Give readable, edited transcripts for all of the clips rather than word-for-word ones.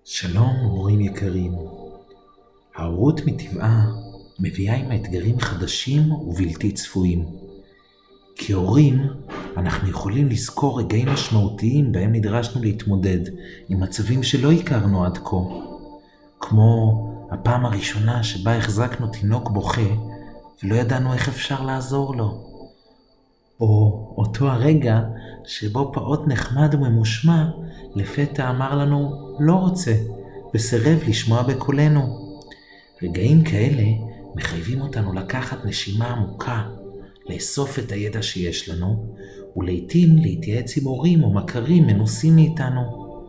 שלום הורים יקרים. ההורות מטבעה מביאה עם האתגרים חדשים ובלתי צפויים. כהורים אנחנו יכולים לזכור רגעים משמעותיים בהם נדרשנו להתמודד עם מצבים שלא הכרנו עד כה, כמו הפעם הראשונה שבה החזקנו תינוק בוכה ולא ידענו איך אפשר לעזור לו, או אותו הרגע שבו פעוט נחמד וממושמע לפתע אמר לנו לא רוצה וסירב לשמוע בקולנו. רגעים כאלה מחייבים אותנו לקחת נשימה עמוקה, לאסוף את הידע שיש לנו ולעיתים להתייעץ עם הורים או מכרים מנוסים מאיתנו.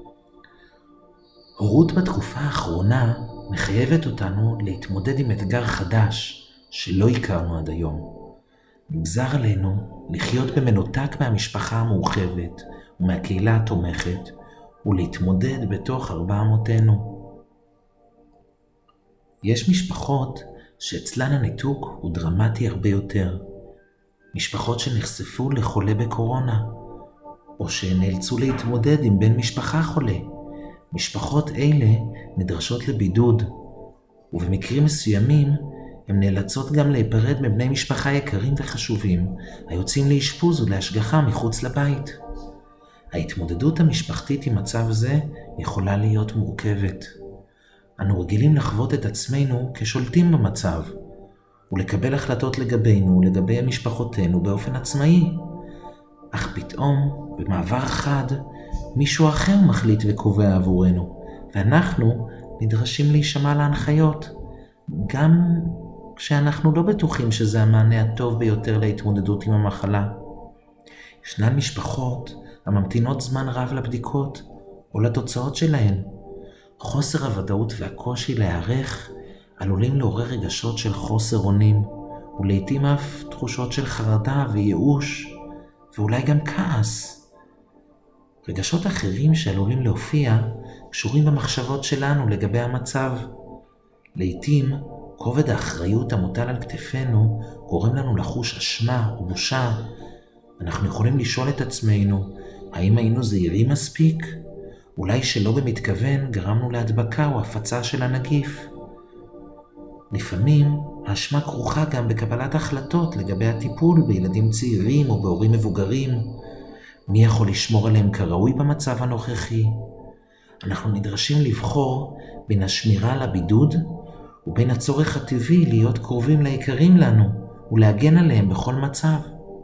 הורות בתקופה האחרונה מחייבת אותנו להתמודד עם אתגר חדש שלא הכרנו עד היום. נגזר עלינו לחיות במנותק מהמשפחה המורחבת ומהקהילה התומכת ולהתמודד בתוך ארבע אמותינו. יש משפחות שאצלן הניתוק הוא דרמטי הרבה יותר. משפחות שנחשפו לחולה בקורונה, או שנאלצו להתמודד עם בן משפחה חולה. משפחות אלה נדרשות לבידוד, ובמקרים מסוימים הן נאלצות גם להיפרד מבני משפחה יקרים וחשובים, היוצאים לאשפוז ולהשגחה מחוץ לבית. ההתמודדות המשפחתית עם מצב זה יכולה להיות מורכבת. אנו רגילים לחוות את עצמנו כשולטים במצב, ולקבל החלטות לגבינו ולגבי משפחותינו באופן עצמאי. אך פתאום, במעבר חד, מישהו אחר מחליט וקובע עבורנו, ואנחנו נדרשים להישמע להנחיות, גם כשאנחנו לא בטוחים שזה המענה הטוב ביותר להתמודדות עם המחלה. ישנן משפחות הממתינות זמן רב לבדיקות או לתוצאות שלהן. חוסר הוודאות והקושי להיערך עלולים לעורר רגשות של חוסר אונים, ולעיתים אף תחושות של חרדה וייאוש, ואולי גם כעס. רגשות אחרים שעלולים להופיע קשורים במחשבות שלנו לגבי המצב. לעיתים כובד האחריות המוטל על כתפינו גורם לנו לחוש אשמה או בושה. אנחנו יכולים לשאול את עצמנו, האם היינו זהירים מספיק? אולי שלא במתכוון גרמנו להדבקה או הפצה של הנגיף. לפעמים האשמה כרוכה גם בקבלת החלטות לגבי הטיפול בילדים צעירים או בהורים מבוגרים. מי יכול לשמור עליהם כראוי במצב הנוכחי? אנחנו נדרשים לבחור בין השמירה על הבידוד ובין הצורך הטבעי להיות קרובים ליקרים לנו ולהגן עליהם בכל מצב.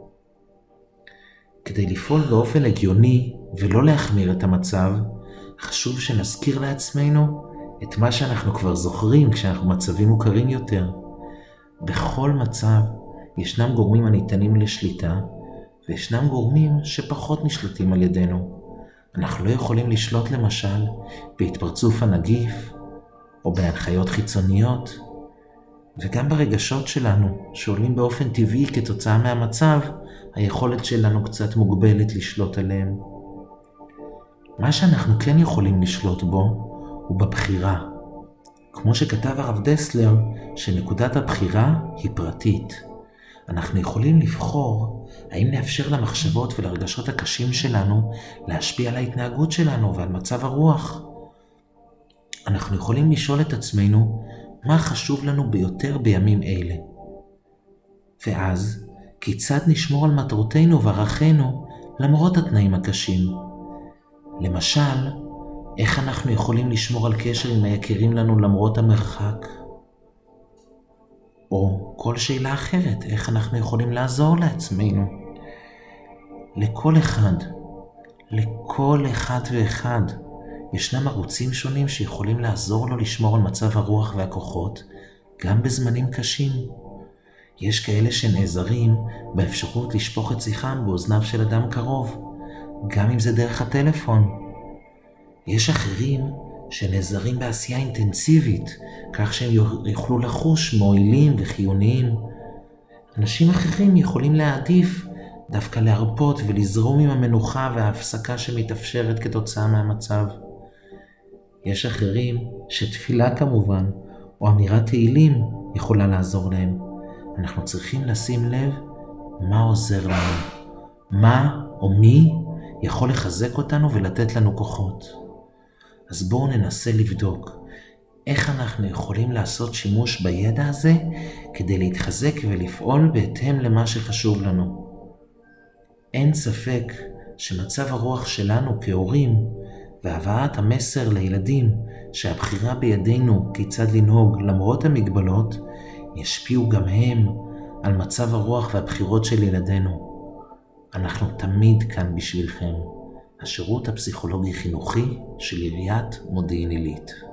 כדי לפעול באופן הגיוני ולא להחמיר את המצב, חשוב שנזכיר לעצמנו את מה שאנחנו כבר זוכרים כשאנחנו מצבים מוכרים יותר. בכל מצב ישנם גורמים הניתנים לשליטה, וישנם גורמים שפחות נשלטים על ידינו. אנחנו לא יכולים לשלוט למשל בהתפרצות הנגיף או בהנחיות חיצוניות, וגם ברגשות שלנו שעולים באופן טבעי כתוצאה מהמצב, היכולת שלנו קצת מוגבלת לשלוט עליהם. מה שאנחנו כן יכולים לשלוט בו הוא בבחירה. כמו שכתב הרב דסלר, שנקודת הבחירה היא פרטית. אנחנו יכולים לבחור האם נאפשר למחשבות ולרגשות הקשים שלנו להשפיע על ההתנהגות שלנו ועל מצב הרוח. אנחנו יכולים לשאול את עצמנו מה חשוב לנו ביותר בימים אלה. ואז, כיצד נשמור על מטרותינו וערכינו למרות התנאים הקשים? למשל, איך אנחנו יכולים לשמור על קשר עם היקירים לנו למרות המרחק? או כל שאלה אחרת, איך אנחנו יכולים לעזור לעצמנו? לכל אחד ואחד, ישנם ערוצים שונים שיכולים לעזור לו לשמור על מצב הרוח והכוחות, גם בזמנים קשים. יש כאלה שנעזרים באפשרות לשפוך את שיחם באוזניו של אדם קרוב, גם אם זה דרך הטלפון. יש אחרים שנעזרים בעשייה אינטנסיבית, כך שהם יוכלו לחוש מועילים וחיוניים. אנשים אחרים יכולים להעדיף דווקא להרפות ולזרום עם המנוחה וההפסקה שמתאפשרת כתוצאה מהמצב. יש אחרים שתפילה כמובן, או אמירת תהילים יכולה לעזור להם. אנחנו צריכים לשים לב מה עוזר לנו, מה או מי יכול לחזק אותנו ולתת לנו כוחות. אז בואו ננסה לבדוק איך אנחנו יכולים לעשות שימוש בידע הזה כדי להתחזק ולפעול בהתאם למה שחשוב לנו. אין ספק שמצב הרוח שלנו כהורים והבאת המסר לילדים שהבחירה בידינו כיצד לנהוג למרות המגבלות ישפיעו גם הם על מצב הרוח והבחירות של ילדינו. אנחנו תמיד כאן בשבילכם, השירות הפסיכולוגי חינוכי של עיריית מודיעין עילית.